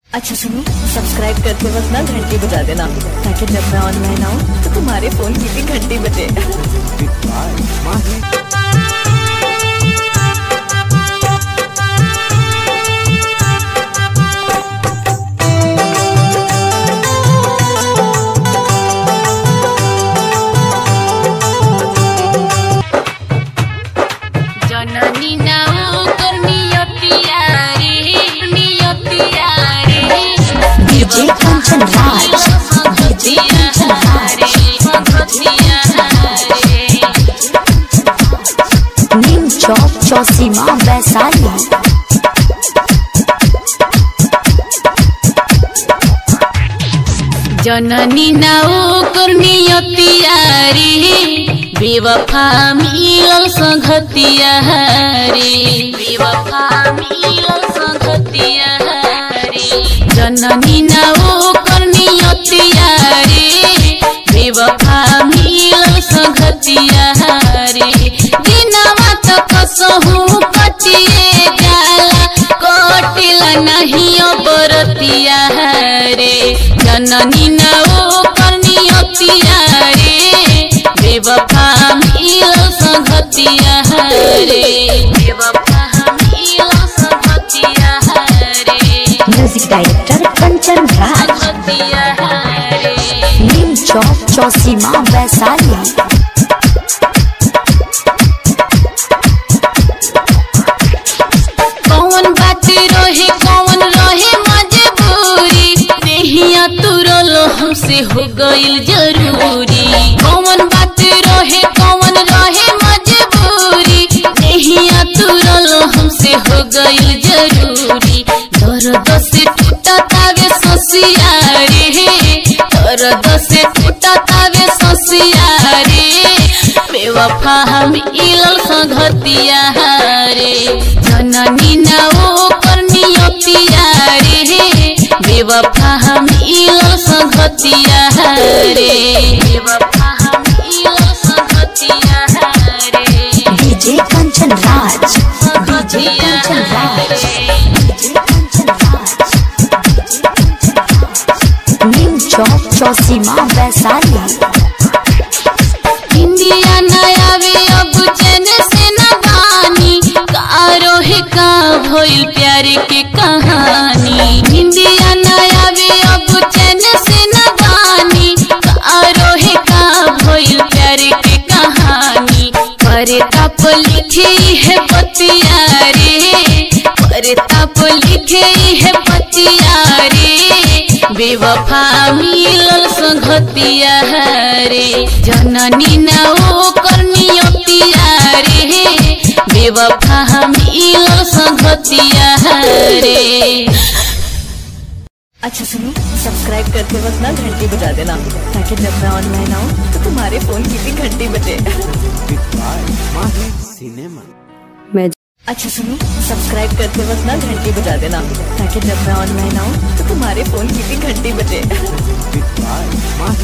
अच्छा सुनो, सब्सक्राइब करते वक्त ना घंटी बजा देना, ताकि जब मैं ऑनलाइन आऊँ तो तुम्हारे फोन की भी घंटी बजे। जननी नाउ करनियतिया रे नियतिया रे डीजे कंचन राज नीम चौक चौसीमा वैशाली। जननी नाउ करनियतिया रे बेवफा मिलल संगतिया रे बेवफा मिलल संगतिया रे जननी नाउ करनियतिया रे बेवफा मिलल संगतिया रे दिनवा त कसहु कटिए जाला कटिला नहीं बरतिया रे जननी नाउ करनियतिया रे बेवफा मिलल संगतिया रे बेवफा मिलल संगतिया रे म्यूजिक डायरेक्टर कंचन राज संगतिया रे नीम चौक चौसीमा वैशाली। कौन बात रहे कौन रहे मजबूरी नहिया तुरल हमसे हो गइल जरूरी कौन बात रहे कौन रहे मजबूरी नहिया तुरल हमसे हो गइल जरूरी दर्द से टूटा तावे ससिया रे दर्द से टूटा तावे ससिया रे बेवफा हम इलल संगतिया रे जननी नाउ करनियतिया रे बेवफा हम इलल संगतिया रे बेवफा हम इलल संगतिया रे डीजे कंचन राज संगतिया नीम चौक चौसीमा वैशाली। इंडिया नया वे अब चैन से न बानी कारो है का भइल प्यार के कहानी इंडिया नया वे अब चैन से न बानी कारो है का भइल प्यार के कहानी परे ताप लिखे है पतिया रे परे ताप लिखे है पतिया रे बेवफा मिलल संगतिया रे जननी नाउ करनियतिया रे बेवफा मिलल संगतिया रे। अच्छा सुनो, सब्सक्राइब करते वक्त ना घंटी बजा देना, ताकि जब मैं ऑनलाइन आऊँ तो तुम्हारे फोन की भी घंटी बजे। अच्छा सुनो, सब्सक्राइब करते वक्त ना घंटी बजा देना, ताकि जब मैं ऑनलाइन आऊँ तो तुम्हारे फोन की भी घंटी बजे।